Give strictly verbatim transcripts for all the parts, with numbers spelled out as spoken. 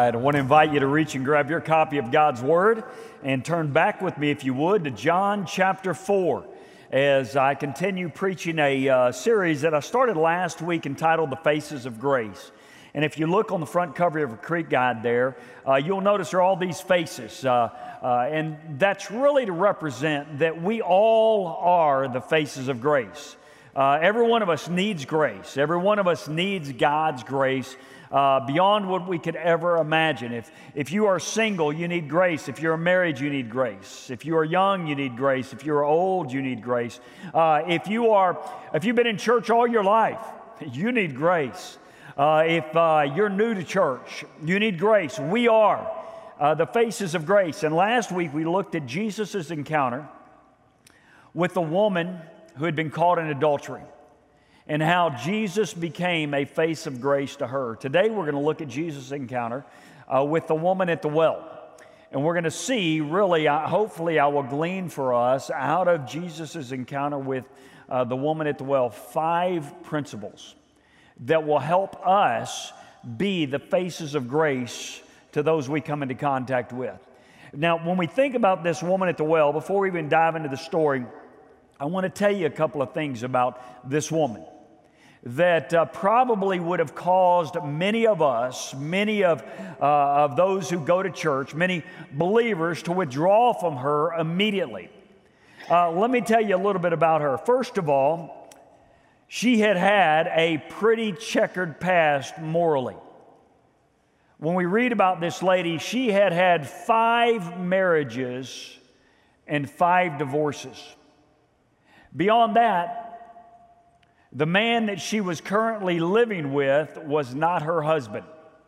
right, I want to invite you to reach and grab your copy of God's Word and turn back with me, if you would, to John chapter four as I continue preaching a uh, series that I started last week entitled The Faces of Grace. And if you look on the front cover of a Creek Guide there, uh, you'll notice there are all these faces. Uh, uh, and that's really to represent that we all are the faces of grace. Uh, every one of us needs grace. Every one of us needs God's grace uh, beyond what we could ever imagine. If, if you are single, you need grace. If you're married, you need grace. If you are young, you need grace. If you're old, you need grace. Uh, if, you are, if you've been in church all your life, you need grace. Uh, if uh, you're new to church, you need grace. We are uh, the faces of grace. And last week we looked at Jesus' encounter with the woman who had been caught in adultery and how Jesus became a face of grace to her. Today we're going to look at Jesus' encounter uh, with the woman at the well. And we're going to see, really, uh, hopefully I will glean for us out of Jesus' encounter with uh, the woman at the well five principles that will help us be the faces of grace to those we come into contact with. Now, when we think about this woman at the well, before we even dive into the story, I want to tell you a couple of things about this woman that uh, probably would have caused many of us, many of, uh, of those who go to church, many believers to withdraw from her immediately. Uh, let me tell you a little bit about her. First of all, she had had a pretty checkered past morally. When we read about this lady, she had had five marriages and five divorces. Beyond that, the man that she was currently living with was not her husband.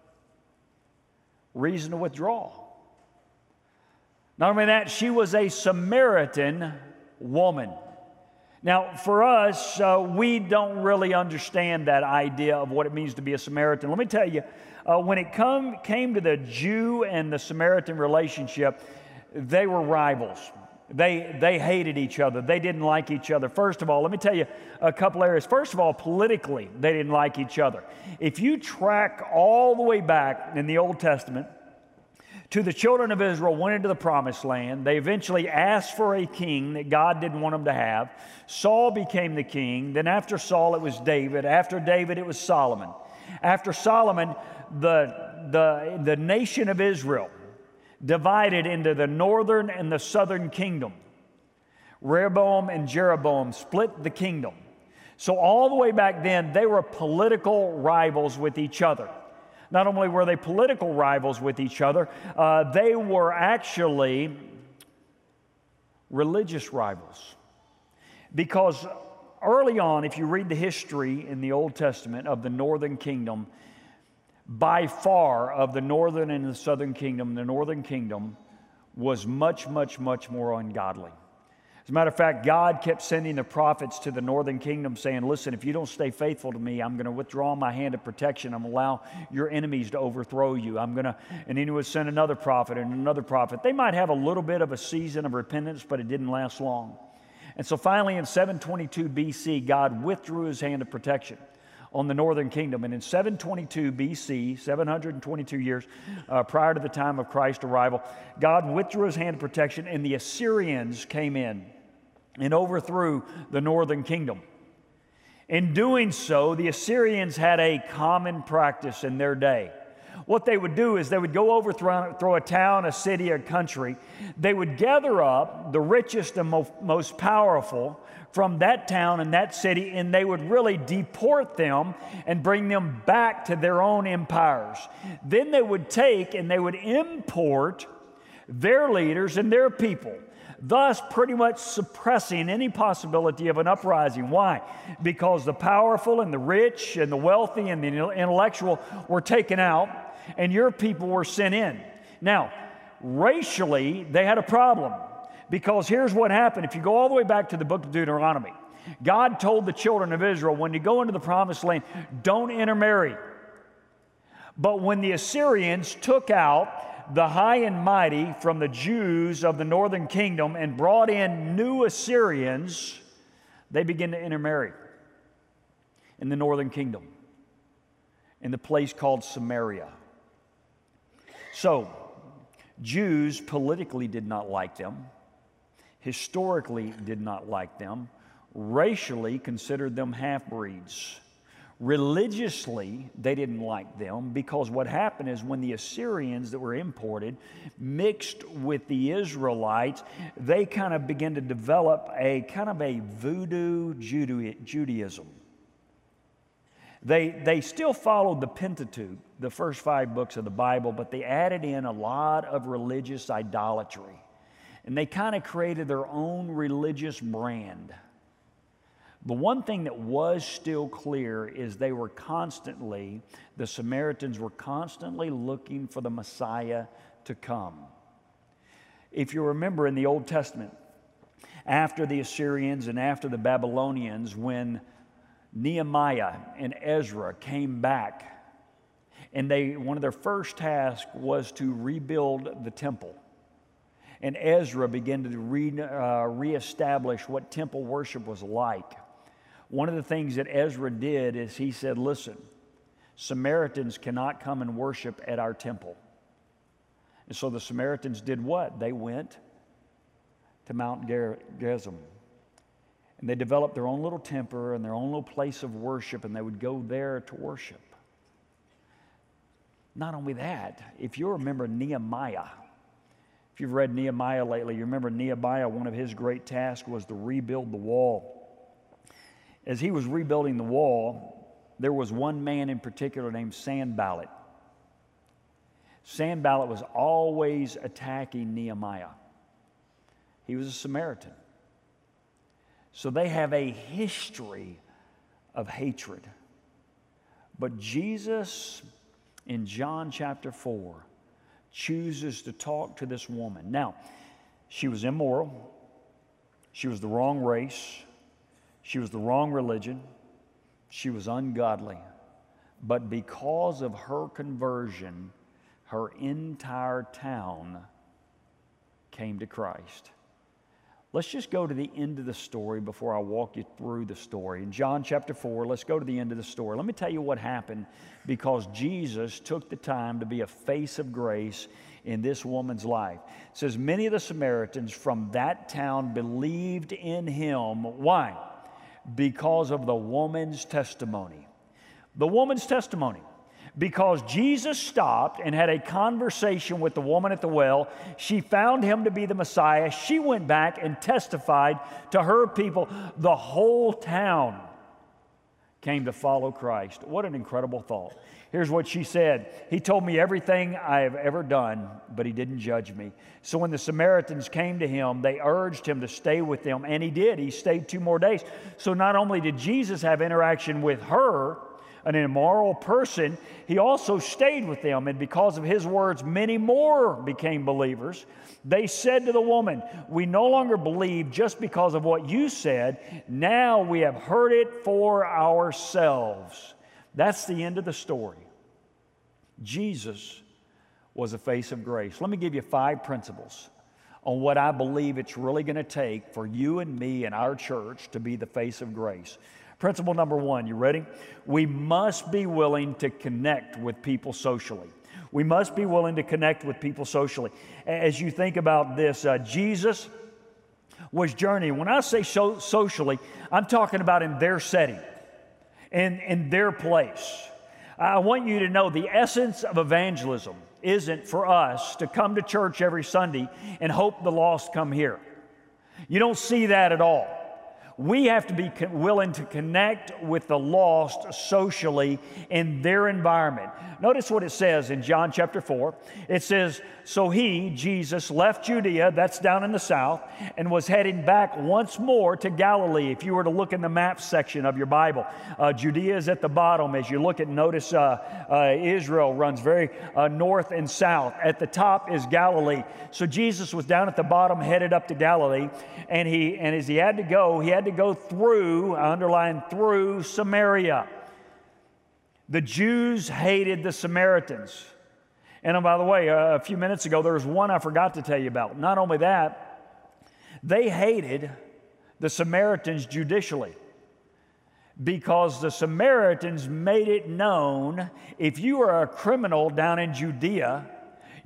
Reason to withdraw. Not only that, she was a Samaritan woman. Now, for us, uh, we don't really understand that idea of what it means to be a Samaritan. Let me tell you, uh, when it come, came to the Jew and the Samaritan relationship, they were rivals. They, they hated each other. They didn't like each other. First of all, let me tell you a couple areas. First of all, politically, they didn't like each other. If you track all the way back in the Old Testament to the children of Israel went into the promised land, they eventually asked for a king that God didn't want them to have. Saul became the king. Then after Saul, it was David. After David, it was Solomon. After Solomon, the, the, the nation of Israel divided into the northern and the southern kingdom. Rehoboam and Jeroboam split the kingdom. So all the way back then, they were political rivals with each other. Not only were they political rivals with each other, uh, they were actually religious rivals. Because early on, if you read the history in the Old Testament of the northern kingdom, by far of the northern and the southern kingdom, the northern kingdom was much, much, much more ungodly. As a matter of fact, God kept sending the prophets to the northern kingdom saying, listen, if you don't stay faithful to me, I'm going to withdraw my hand of protection. I'm going to allow your enemies to overthrow you. I'm going to, and then he would send another prophet and another prophet. They might have a little bit of a season of repentance, but it didn't last long. And so finally in seven twenty-two B C, God withdrew his hand of protection on the northern kingdom. And in seven twenty-two B C, seven hundred twenty-two years uh, prior to the time of Christ's arrival, God withdrew his hand of protection and the Assyrians came in and overthrew the northern kingdom. In doing so, the Assyrians had a common practice in their day. What they would do is they would go overthrow throw a town, a city, a country. They would gather up the richest and mo- most powerful from that town and that city, and they would really deport them and bring them back to their own empires. Then they would take and they would import their leaders and their people, thus pretty much suppressing any possibility of an uprising. Why? Because the powerful and the rich and the wealthy and the intellectual were taken out, and your people were sent in. Now, racially, they had a problem. Because here's what happened. If you go all the way back to the book of Deuteronomy, God told the children of Israel, when you go into the promised land, don't intermarry. But when the Assyrians took out the high and mighty from the Jews of the northern kingdom and brought in new Assyrians, they began to intermarry in the northern kingdom in the place called Samaria. So, Jews politically did not like them, historically did not like them, racially considered them half-breeds. Religiously, they didn't like them because what happened is when the Assyrians that were imported mixed with the Israelites, they kind of began to develop a kind of a voodoo Judaism. They, they still followed the Pentateuch, the first five books of the Bible, but they added in a lot of religious idolatry. And they kind of created their own religious brand. The one thing that was still clear is they were constantly, the Samaritans were constantly looking for the Messiah to come. If you remember in the Old Testament, after the Assyrians and after the Babylonians, when Nehemiah and Ezra came back, and they one of their first tasks was to rebuild the temple. And Ezra began to re, uh, reestablish what temple worship was like. One of the things that Ezra did is he said, listen, Samaritans cannot come and worship at our temple. And so the Samaritans did what? They went to Mount Gerizim. And they developed their own little temple and their own little place of worship, and they would go there to worship. Not only that, if you remember Nehemiah, if you've read Nehemiah lately, you remember Nehemiah, one of his great tasks was to rebuild the wall. As he was rebuilding the wall, there was one man in particular named Sanballat. Sanballat was always attacking Nehemiah. He was a Samaritan. So they have a history of hatred. But Jesus, in John chapter four, chooses to talk to this woman. Now, she was immoral. She was the wrong race. She was the wrong religion. She was ungodly. But because of her conversion, her entire town came to Christ. Let's just go to the end of the story before I walk you through the story. In John chapter four, let's go to the end of the story. Let me tell you what happened because Jesus took the time to be a face of grace in this woman's life. It says, many of the Samaritans from that town believed in him. Why? Because of the woman's testimony. The woman's testimony. Because Jesus stopped and had a conversation with the woman at the well. She found him to be the Messiah. She went back and testified to her people. The whole town came to follow Christ. What an incredible thought. Here's what she said. He told me everything I have ever done, but he didn't judge me. So when the Samaritans came to him, they urged him to stay with them, and he did. He stayed two more days. So not only did Jesus have interaction with her, an immoral person, he also stayed with them, and because of his words, many more became believers. They said to the woman, we no longer believe just because of what you said. Now we have heard it for ourselves. That's the end of the story. Jesus was a face of grace. Let me give you five principles on what I believe it's really going to take for you and me and our church to be the face of grace. Principle number one, you ready? We must be willing to connect with people socially. We must be willing to connect with people socially. As you think about this, uh, Jesus was journeying. When I say so- socially, I'm talking about in their setting, in, in their place. I want you to know the essence of evangelism isn't for us to come to church every Sunday and hope the lost come here. You don't see that at all. We have to be willing to connect with the lost socially in their environment. Notice what it says in John chapter four. It says, so he, Jesus, left Judea, that's down in the south, and was heading back once more to Galilee. If you were to look in the map section of your Bible, uh, Judea is at the bottom. As you look at, notice uh, uh, Israel runs very uh, north and south. At the top is Galilee. So Jesus was down at the bottom, headed up to Galilee, and he and as he had to go, he had to go through, I underline through, Samaria. The Jews hated the Samaritans. And oh, by the way, uh, a few minutes ago, there was one I forgot to tell you about. Not only that, they hated the Samaritans judicially because the Samaritans made it known if you were a criminal down in Judea,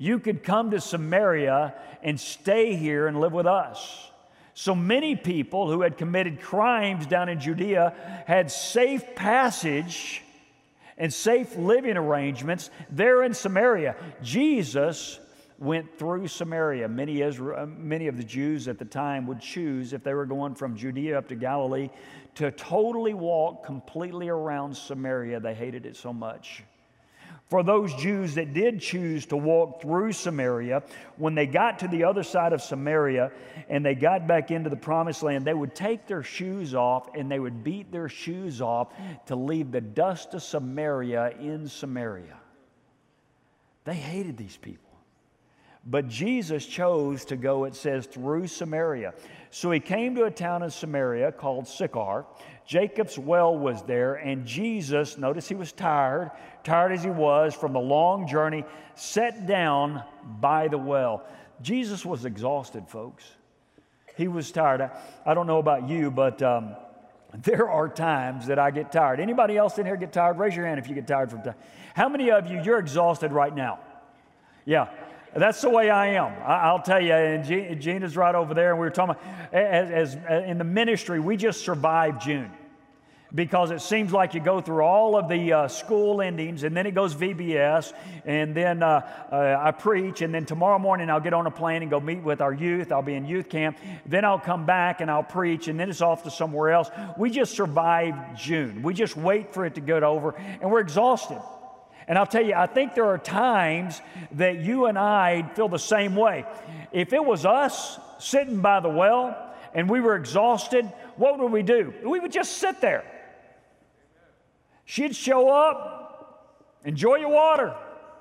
You could come to Samaria and stay here and live with us. So many people who had committed crimes down in Judea had safe passage and safe living arrangements there in Samaria. Jesus went through Samaria. Many, Israel, many of the Jews at the time would choose, if they were going from Judea up to Galilee, to totally walk completely around Samaria. They hated it so much. For those Jews that did choose to walk through Samaria, when they got to the other side of Samaria and they got back into the Promised Land, they would take their shoes off and they would beat their shoes off to leave the dust of Samaria in Samaria. They hated these people. But Jesus chose to go, it says, through Samaria. So he came to a town in Samaria called Sychar. Jacob's well was there, and Jesus, notice he was tired, tired as he was from the long journey, sat down by the well. Jesus was exhausted, folks. He was tired. I, I don't know about you, but um, there are times that I get tired. Anybody else in here get tired? Raise your hand if you get tired from time. How many of you, you're exhausted right now? Yeah. That's the way I am. I'll tell you, and Gina's right over there, and we were talking about, as, as in the ministry, we just survived June. Because it seems like you go through all of the uh, school endings, and then it goes V B S, and then uh, uh, I preach, and then tomorrow morning I'll get on a plane and go meet with our youth. I'll be in youth camp. Then I'll come back and I'll preach, and then it's off to somewhere else. We just survived June. We just wait for it to get over, and we're exhausted. And I'll tell you, I think there are times that you and I feel the same way. If it was us sitting by the well and we were exhausted, what would we do? We would just sit there. She'd show up, enjoy your water.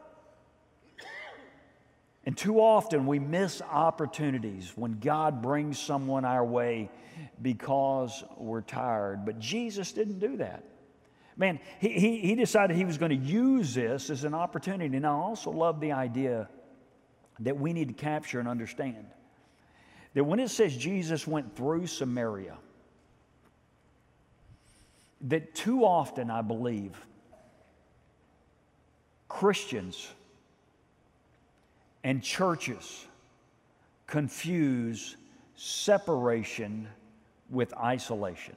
And too often we miss opportunities when God brings someone our way because we're tired. But Jesus didn't do that. Man, he, he, he decided he was going to use this as an opportunity. And I also love the idea that we need to capture and understand that when it says Jesus went through Samaria, that too often, I believe, Christians and churches confuse separation with isolation.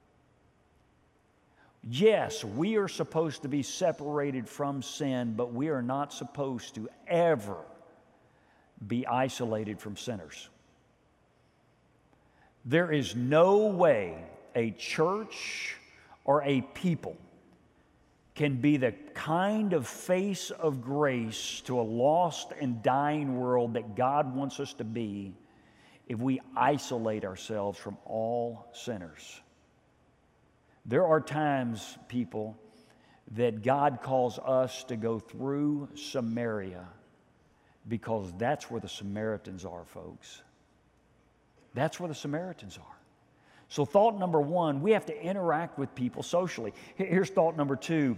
Yes, we are supposed to be separated from sin, but we are not supposed to ever be isolated from sinners. There is no way a church or a people can be the kind of face of grace to a lost and dying world that God wants us to be if we isolate ourselves from all sinners. There are times, people, that God calls us to go through Samaria because that's where the Samaritans are, folks. That's where the Samaritans are. So thought number one, we have to interact with people socially. Here's thought number two.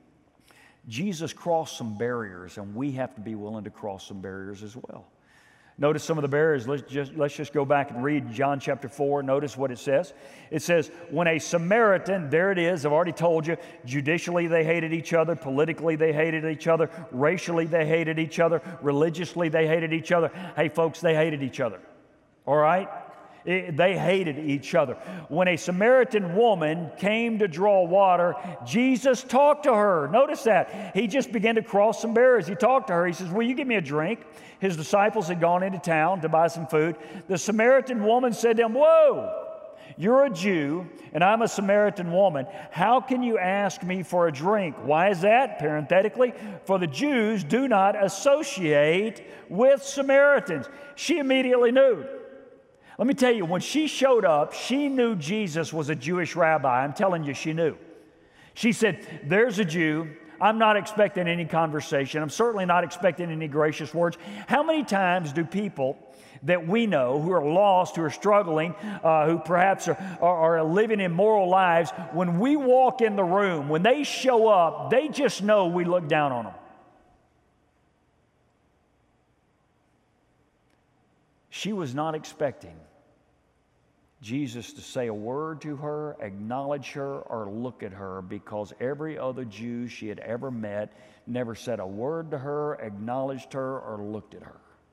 Jesus crossed some barriers, and we have to be willing to cross some barriers as well. Notice some of the barriers. Let's just, let's just go back and read John chapter four. Notice what it says. It says, when a Samaritan, there it is, I've already told you, judicially they hated each other, politically they hated each other, racially they hated each other, religiously they hated each other. Hey, folks, they hated each other. All right? It, they hated each other. When a Samaritan woman came to draw water, Jesus talked to her. Notice that. He just began to cross some barriers. He talked to her. He says, will you give me a drink? His disciples had gone into town to buy some food. The Samaritan woman said to him, whoa, you're a Jew and I'm a Samaritan woman. How can you ask me for a drink? Why is that? Parenthetically, for the Jews do not associate with Samaritans. She immediately knew. Let me tell you, when she showed up, she knew Jesus was a Jewish rabbi. I'm telling you, she knew. She said, there's a Jew. I'm not expecting any conversation. I'm certainly not expecting any gracious words. How many times do people that we know who are lost, who are struggling, uh, who perhaps are, are, are living immoral lives, when we walk in the room, when they show up, they just know we look down on them? She was not expecting Jesus to say a word to her, acknowledge her, or look at her, because every other Jew she had ever met never said a word to her, acknowledged her, or looked at her.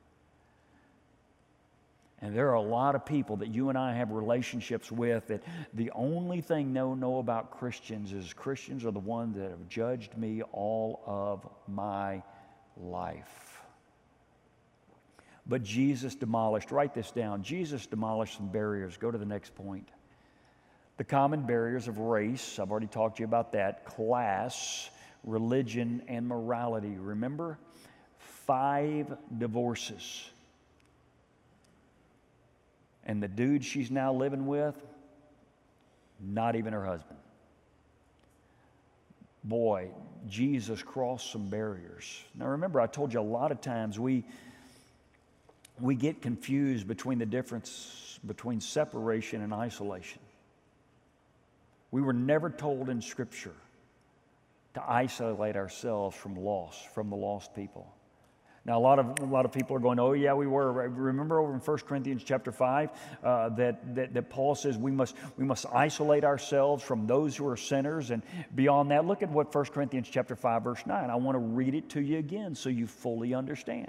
And there are a lot of people that you and I have relationships with that the only thing they know about Christians is Christians are the ones that have judged me all of my life. But Jesus demolished, write this down, Jesus demolished some barriers. Go to the next point. The common barriers of race, I've already talked to you about that, class, religion, and morality. Remember? Five divorces. And the dude she's now living with, not even her husband. Boy, Jesus crossed some barriers. Now remember, I told you a lot of times we, we get confused between the difference between separation and isolation. We were never told in Scripture to isolate ourselves from lost, from the lost people. Now, a lot of a lot of people are going, oh, yeah, we were. Remember over in First Corinthians chapter five uh, that, that, that Paul says we must, we must isolate ourselves from those who are sinners. And beyond that, look at what First Corinthians chapter five, verse nine. I want to read it to you again so you fully understand.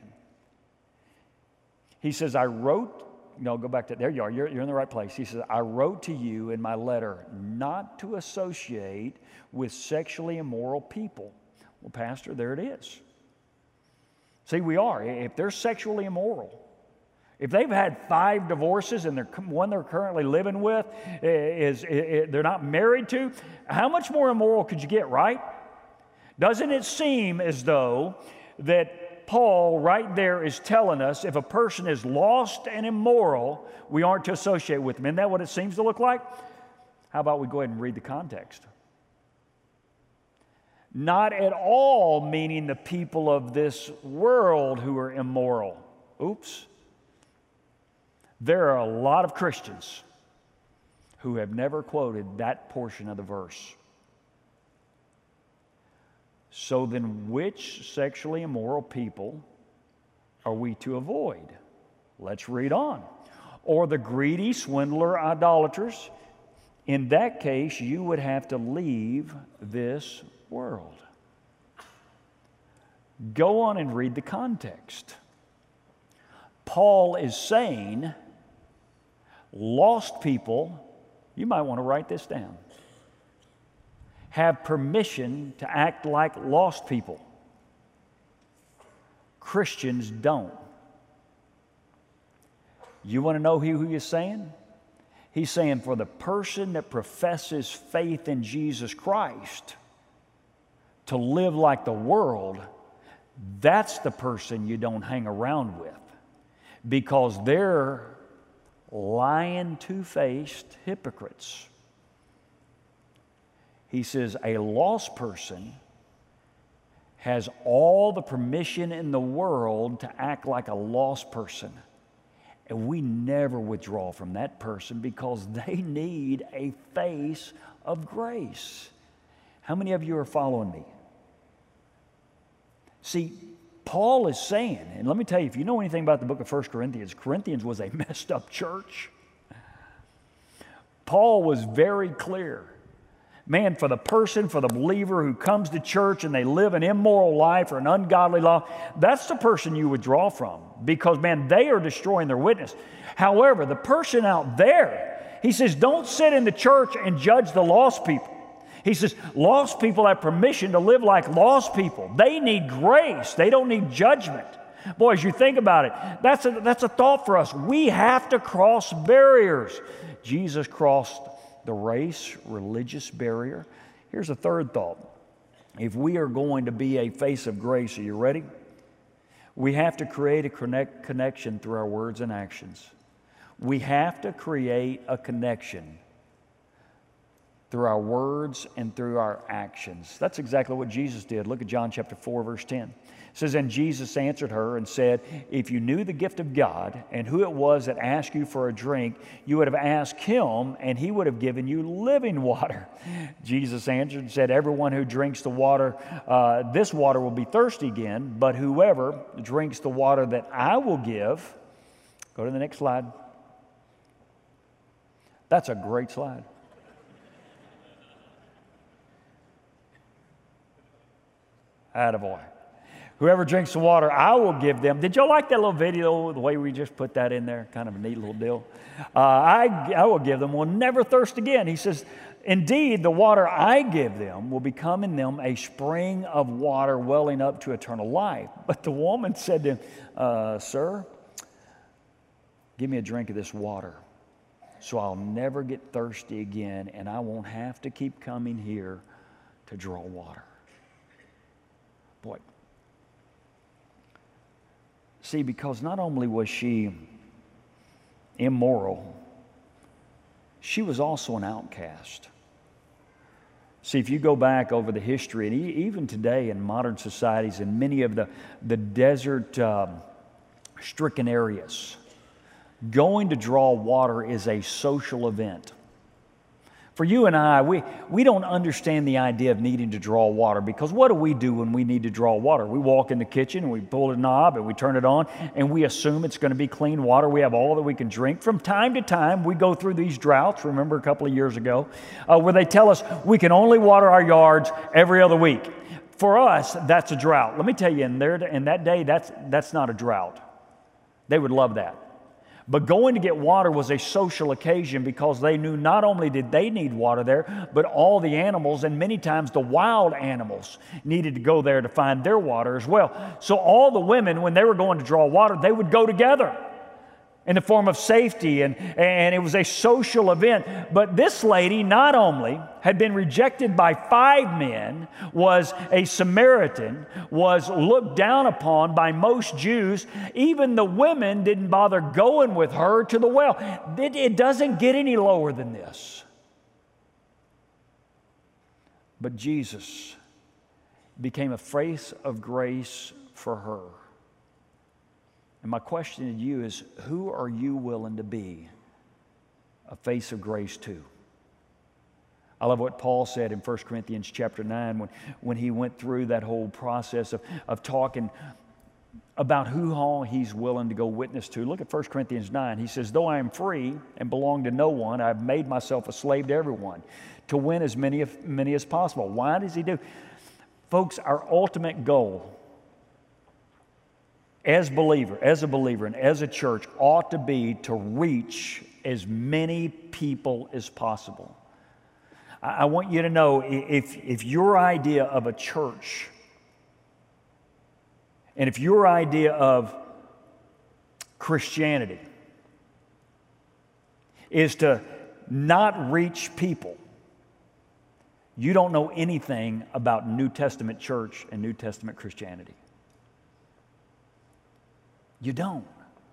He says, I wrote, no, go back to, there you are, you're, you're in the right place. He says, I wrote to you in my letter not to associate with sexually immoral people. Well, Pastor, there it is. See, we are. If they're sexually immoral, if they've had five divorces and the one they're currently living with is, is they're not married to, how much more immoral could you get, right? Doesn't it seem as though that Paul right there is telling us if a person is lost and immoral, we aren't to associate with them? Isn't that what it seems to look like? How about we go ahead and read the context? Not at all meaning the people of this world who are immoral. Oops. There are a lot of Christians who have never quoted that portion of the verse. So then, which sexually immoral people are we to avoid? Let's read on. Or the greedy, swindler, idolaters. In that case, you would have to leave this world. Go on and read the context. Paul is saying, lost people, you might want to write this down, have permission to act like lost people. Christians don't. You want to know who he is saying? He's saying for the person that professes faith in Jesus Christ to live like the world, that's the person you don't hang around with, because they're lying, two-faced hypocrites. He says a lost person has all the permission in the world to act like a lost person. And we never withdraw from that person because they need a face of grace. How many of you are following me? See, Paul is saying, and let me tell you, if you know anything about the book of First Corinthians, Corinthians was a messed up church. Paul was very clear. Man, for the person, for the believer who comes to church and they live an immoral life or an ungodly life, that's the person you withdraw from, because, man, they are destroying their witness. However, the person out there, he says, don't sit in the church and judge the lost people. He says, lost people have permission to live like lost people. They need grace. They don't need judgment. Boy, as you think about it, that's a, that's a thought for us. We have to cross barriers. Jesus crossed the race, religious barrier. Here's a third thought. If we are going to be a face of grace, are you ready? We have to create a connect, connection through our words and actions. We have to create a connection through our words and through our actions. That's exactly what Jesus did. Look at John chapter four, verse ten. It says, and Jesus answered her and said, if you knew the gift of God and who it was that asked you for a drink, you would have asked him, and he would have given you living water. Jesus answered and said, everyone who drinks the water, uh, this water will be thirsty again, but whoever drinks the water that I will give, go to the next slide, That's a great slide. Attaboy. Whoever drinks the water, I will give them. Did y'all like that little video, the way we just put that in there? Kind of a neat little deal. Uh, I, I will give them, will never thirst again. He says, indeed, the water I give them will become in them a spring of water welling up to eternal life. But the woman said to him, uh, Sir, give me a drink of this water so I'll never get thirsty again and I won't have to keep coming here to draw water. Boy. See, because not only was she immoral, she was also an outcast. See, if you go back over the history, and even today in modern societies, in many of the, the desert-stricken um, areas, going to draw water is a social event. For you and I, we, we don't understand the idea of needing to draw water, because what do we do when we need to draw water? We walk in the kitchen and we pull a knob and we turn it on and we assume it's going to be clean water. We have all that we can drink. From time to time, we go through these droughts, remember a couple of years ago, uh, where they tell us we can only water our yards every other week. For us, that's a drought. Let me tell you, in, there, in that day, that's, that's not a drought. They would love that. But going to get water was a social occasion, because they knew not only did they need water there, but all the animals, and many times the wild animals, needed to go there to find their water as well. So all the women, when they were going to draw water, they would go together in the form of safety, and, and it was a social event. But this lady not only had been rejected by five men, was a Samaritan, was looked down upon by most Jews. Even the women didn't bother going with her to the well. It, it doesn't get any lower than this. But Jesus became a face of grace for her. And my question to you is, who are you willing to be a face of grace to? I love what Paul said in First Corinthians chapter nine when, when he went through that whole process of, of talking about who all he's willing to go witness to. Look at First Corinthians nine. He says, though I am free and belong to no one, I've made myself a slave to everyone to win as many, many as possible. Why does he do? Folks, our ultimate goal as believer, as a believer and as a church ought to be to reach as many people as possible. I, I want you to know, if, if your idea of a church, and if your idea of Christianity is to not reach people, you don't know anything about New Testament church and New Testament Christianity. You don't.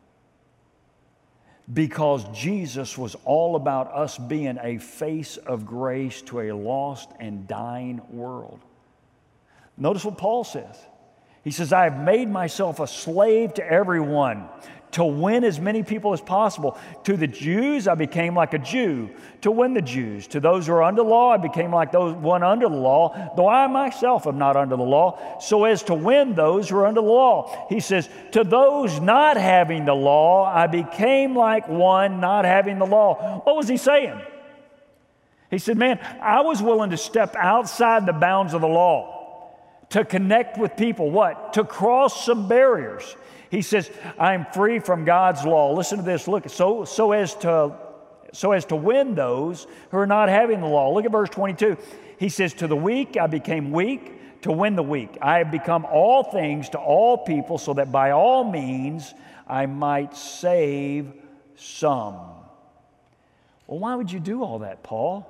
Because Jesus was all about us being a face of grace to a lost and dying world. Notice what Paul says. He says, I have made myself a slave to everyone to win as many people as possible. To the Jews, I became like a Jew to win the Jews. To those who are under law, I became like those one under the law, though I myself am not under the law, so as to win those who are under the law. He says, to those not having the law, I became like one not having the law. What was he saying? He said, man, I was willing to step outside the bounds of the law to connect with people. What? To cross some barriers. He says, I'm free from God's law. Listen to this. Look, so, so, as to, so as to win those who are not having the law. Look at verse twenty-two. He says, to the weak I became weak to win the weak. I have become all things to all people so that by all means I might save some. Well, why would you do all that, Paul?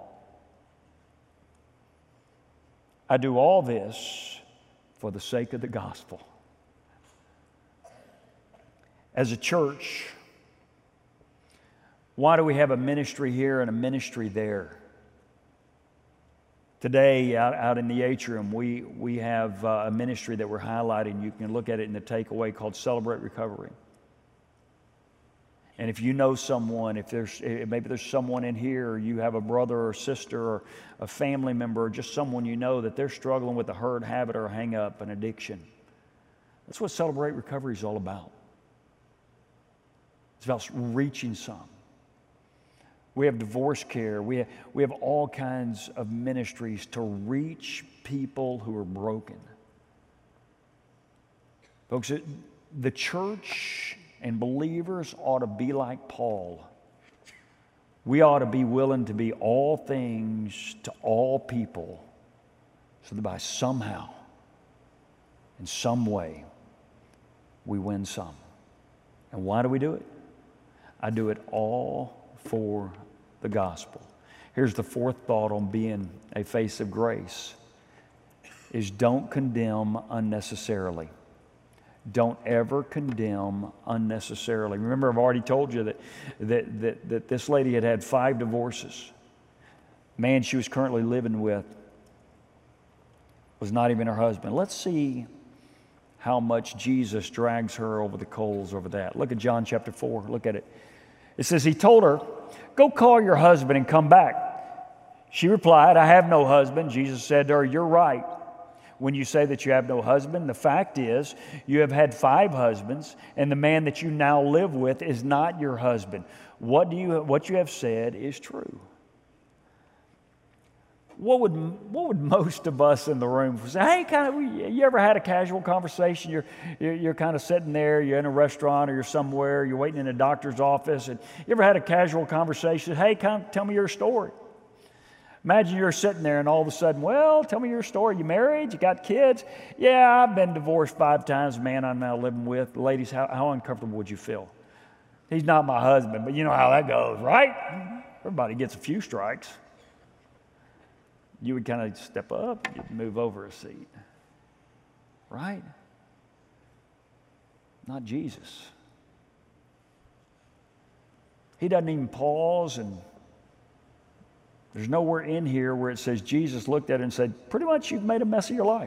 I do all this for the sake of the gospel. As a church, why do we have a ministry here and a ministry there? Today, out, out in the atrium, we, we have uh, a ministry that we're highlighting. You can look at it in the takeaway called Celebrate Recovery. And if you know someone, if there's maybe there's someone in here, or you have a brother or sister or a family member or just someone you know that they're struggling with a hurt, habit, or a hang-up, an addiction. That's what Celebrate Recovery is all about. It's about reaching some. We have divorce care. We have, we have all kinds of ministries to reach people who are broken. Folks, it, the church and believers ought to be like Paul. We ought to be willing to be all things to all people so that by somehow, in some way, we win some. And why do we do it? I do it all for the gospel. Here's the fourth thought on being a face of grace, is don't condemn unnecessarily. Don't ever condemn unnecessarily. Remember, I've already told you that, that, that, that this lady had had five divorces. Man she was currently living with was not even her husband. Let's see how much Jesus drags her over the coals over that. Look at John chapter four. Look at it. It says, he told her, go call your husband and come back. She replied, I have no husband. Jesus said to her, you're right when you say that you have no husband. The fact is, you have had five husbands, and the man that you now live with is not your husband. What do you, what you have said is true. What would, what would most of us in the room say? Hey, kind of, you ever had a casual conversation? You're, you're, you're kind of sitting there, you're in a restaurant or you're somewhere, you're waiting in a doctor's office, and you ever had a casual conversation? Hey, kind of, tell me your story. Imagine you're sitting there and all of a sudden, well, tell me your story. You married? You got kids? Yeah, I've been divorced five times. The man I'm now living with. Ladies, how, how uncomfortable would you feel? He's not my husband, but you know how that goes, right? Everybody gets a few strikes. You would kind of step up, you'd move over a seat. Right? Not Jesus. He doesn't even pause, and there's nowhere in here where it says Jesus looked at it and said, pretty much you've made a mess of your life.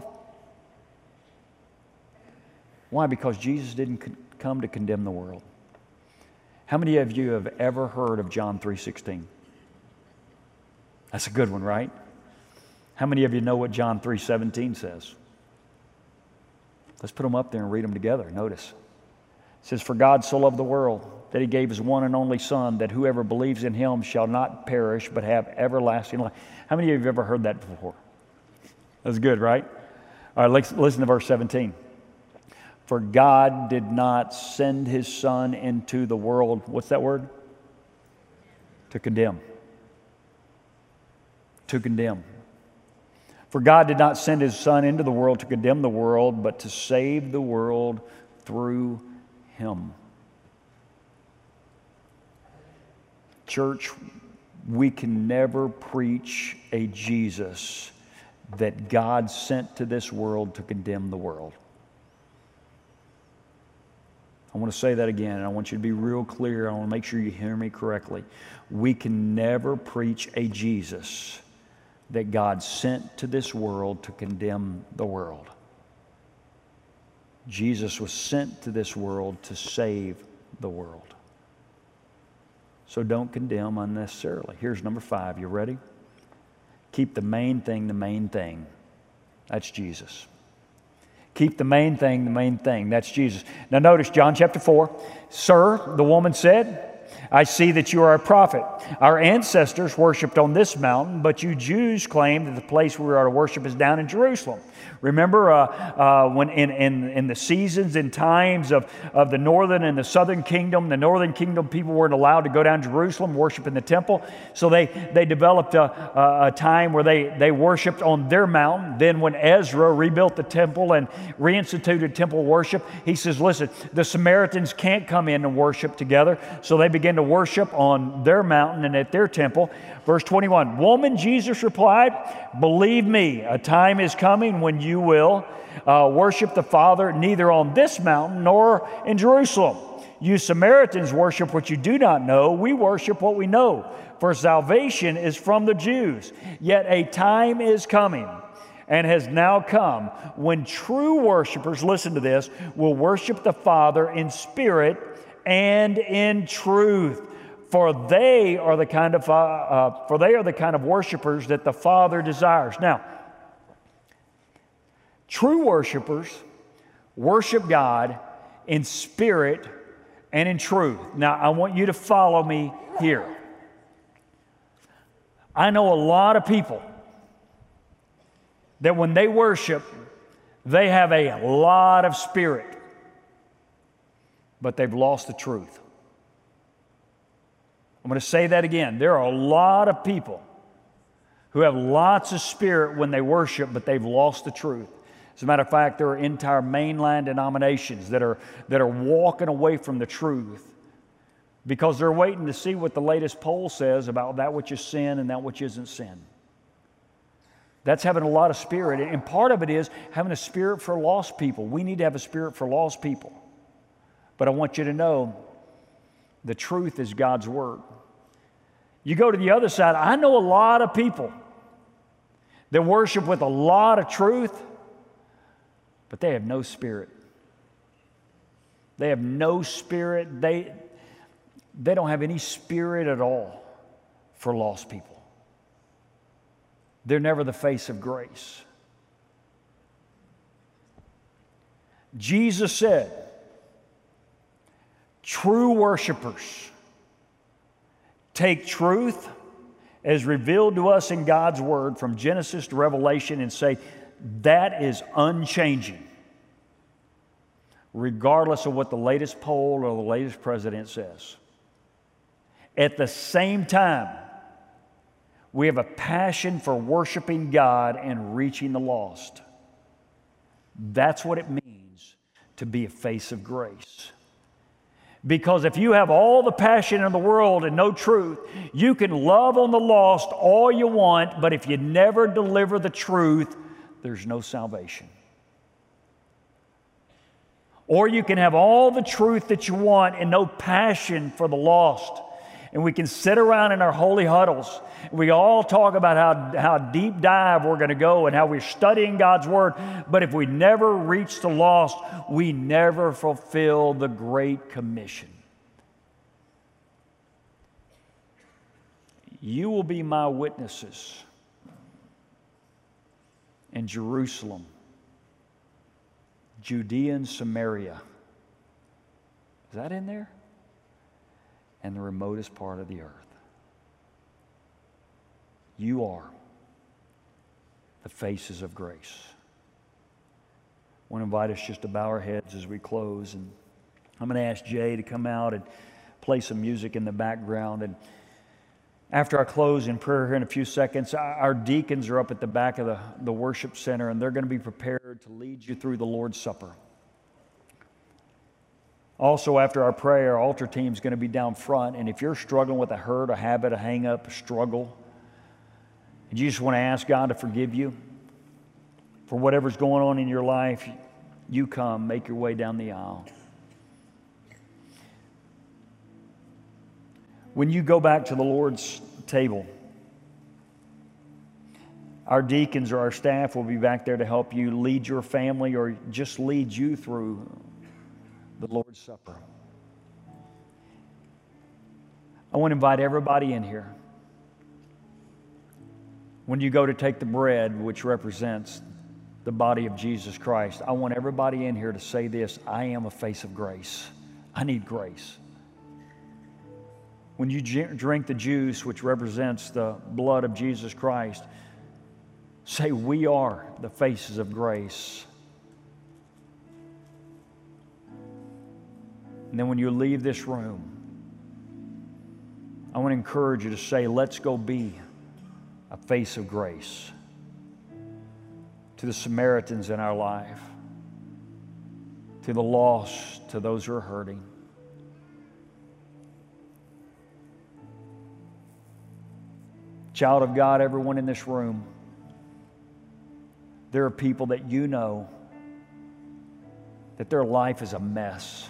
Why? Because Jesus didn't con- come to condemn the world. How many of you have ever heard of John three sixteen? That's a good one, right? How many of you know what John three seventeen says? Let's put them up there and read them together. Notice. It says, for God so loved the world that he gave his one and only Son, that whoever believes in him shall not perish but have everlasting life. How many of you have ever heard that before? That's good, right? All right, let's listen to verse seventeen. For God did not send his Son into the world, what's that word? To condemn. To condemn. For God did not send his Son into the world to condemn the world, but to save the world through him. Church, we can never preach a Jesus that God sent to this world to condemn the world. I want to say that again, and I want you to be real clear. I want to make sure you hear me correctly. We can never preach a Jesus that God sent to this world to condemn the world. Jesus was sent to this world to save the world. So don't condemn unnecessarily. Here's number five. You ready? Keep the main thing the main thing. That's Jesus. Keep the main thing the main thing. That's Jesus. Now notice John chapter four. Sir, the woman said, I see that you are a prophet. Our ancestors worshipped on this mountain, but you Jews claim that the place where we are to worship is down in Jerusalem. Remember uh, uh, when in, in, in the seasons and times of, of the northern and the southern kingdom, the northern kingdom people weren't allowed to go down to Jerusalem, worship in the temple. So they, they developed a, a, a time where they, they worshiped on their mountain. Then when Ezra rebuilt the temple and reinstituted temple worship, he says, listen, the Samaritans can't come in and worship together. So they began to worship on their mountain and at their temple. Verse twenty-one, woman, Jesus replied, believe me, a time is coming when you will uh, worship the Father neither on this mountain nor in Jerusalem. You Samaritans worship what you do not know. We worship what we know, for salvation is from the Jews. Yet a time is coming and has now come when true worshipers, listen to this, will worship the Father in spirit and in truth. For they are the kind of uh, uh, for they are the kind of worshipers that the Father desires. Now, true worshipers worship God in spirit and in truth. Now, I want you to follow me here. I know a lot of people that when they worship, they have a lot of spirit, but they've lost the truth. I'm going to say that again. There are a lot of people who have lots of spirit when they worship, but they've lost the truth. As a matter of fact, there are entire mainline denominations that are, that are walking away from the truth because they're waiting to see what the latest poll says about that which is sin and that which isn't sin. That's having a lot of spirit. And part of it is having a spirit for lost people. We need to have a spirit for lost people. But I want you to know the truth is God's Word. You go to the other side, I know a lot of people that worship with a lot of truth, but they have no spirit. They have no spirit. They, they don't have any spirit at all for lost people. They're never the face of grace. Jesus said, true worshipers take truth as revealed to us in God's Word from Genesis to Revelation and say, that is unchanging, regardless of what the latest poll or the latest president says. At the same time, we have a passion for worshiping God and reaching the lost. That's what it means to be a face of grace. Because if you have all the passion in the world and no truth, you can love on the lost all you want, but if you never deliver the truth, there's no salvation. Or you can have all the truth that you want and no passion for the lost. And we can sit around in our holy huddles. We all talk about how, how deep dive we're going to go and how we're studying God's Word. But if we never reach the lost, we never fulfill the Great Commission. You will be my witnesses in Jerusalem, Judea and Samaria. Is that in there? And the remotest part of the earth. You are the faces of grace. I want to invite us just to bow our heads as we close. And I'm going to ask Jay to come out and play some music in the background. And after I close in prayer here in a few seconds, our deacons are up at the back of the, the worship center, and they're going to be prepared to lead you through the Lord's Supper. Also, after our prayer, our altar team is going to be down front. And if you're struggling with a hurt, a habit, a hang-up, a struggle, and you just want to ask God to forgive you for whatever's going on in your life, you come, make your way down the aisle. When you go back to the Lord's table, our deacons or our staff will be back there to help you lead your family or just lead you through the Lord's Supper. I want to invite everybody in here. When you go to take the bread, which represents the body of Jesus Christ, I want everybody in here to say this: I am a face of grace. I need grace. When you drink the juice, which represents the blood of Jesus Christ, say, we are the faces of grace. And then when you leave this room, I want to encourage you to say, let's go be a face of grace to the Samaritans in our life, to the lost, to those who are hurting. Child of God, everyone in this room, there are people that you know that their life is a mess.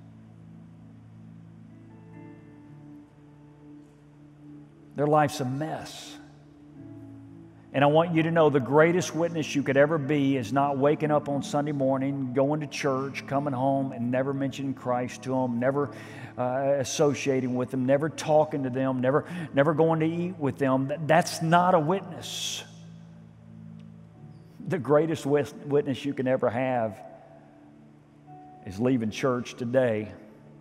Their life's a mess. And I want you to know the greatest witness you could ever be is not waking up on Sunday morning, going to church, coming home, and never mentioning Christ to them, never uh, associating with them, never talking to them, never, never going to eat with them. That's not a witness. The greatest witness you can ever have is leaving church today.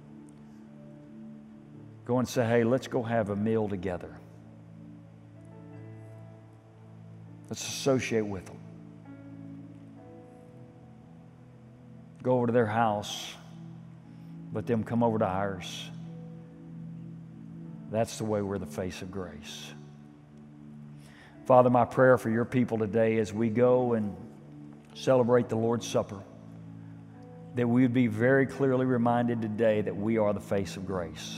Go and say, hey, let's go have a meal together. Let's associate with them. Go over to their house. Let them come over to ours. That's the way we're the face of grace. Father, my prayer for your people today as we go and celebrate the Lord's Supper, that we would be very clearly reminded today that we are the face of grace.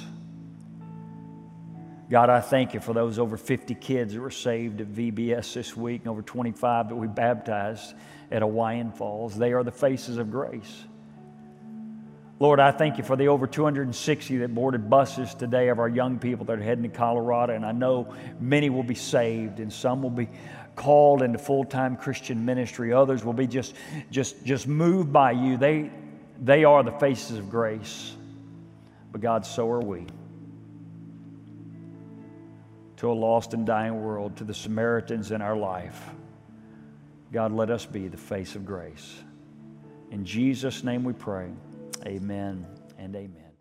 God, I thank you for those over fifty kids that were saved at V B S this week and over twenty-five that we baptized at Hawaiian Falls. They are the faces of grace. Lord, I thank you for the over two hundred sixty that boarded buses today of our young people that are heading to Colorado. And I know many will be saved and some will be called into full-time Christian ministry. Others will be just, just, just moved by you. They, they are the faces of grace. But God, so are we. To a lost and dying world, to the Samaritans in our life, God, let us be the face of grace. In Jesus' name we pray. Amen and amen.